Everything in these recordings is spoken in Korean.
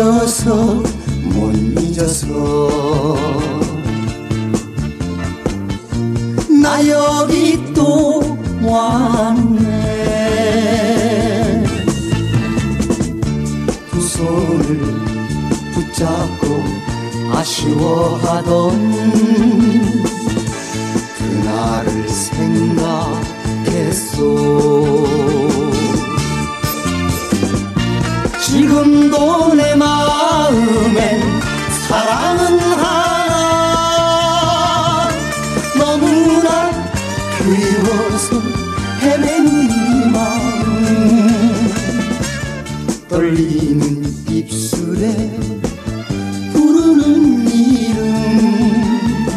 잊어서 못 잊어서 나 여기 또 왔네. 두 손을 붙잡고 아쉬워하던 그날을 생각했소. 지금도 내 마음엔 사랑은 하나. 너무나 그리워서 헤매는 이 마음. 떨리는 입술에 부르는 이름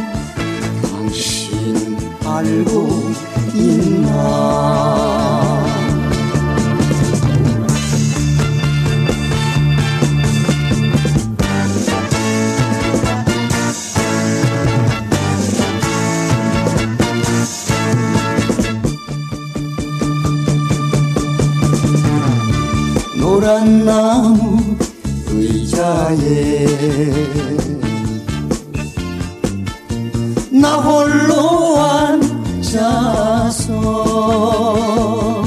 당신은 알고 있나. 노란 나무 의자에 나 홀로 앉아서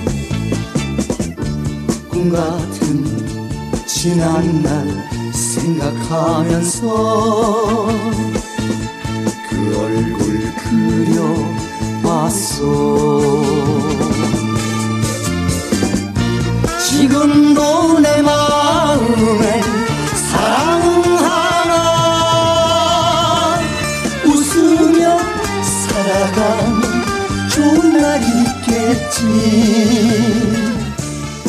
꿈 같은 지난 날 생각하면서 그 얼굴 그려봤어. 지금도 내 마음에 사랑은 하나. 웃으며 살아가면 좋은 날 있겠지.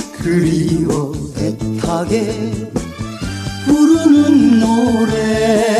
그리워 애타게 부르는 노래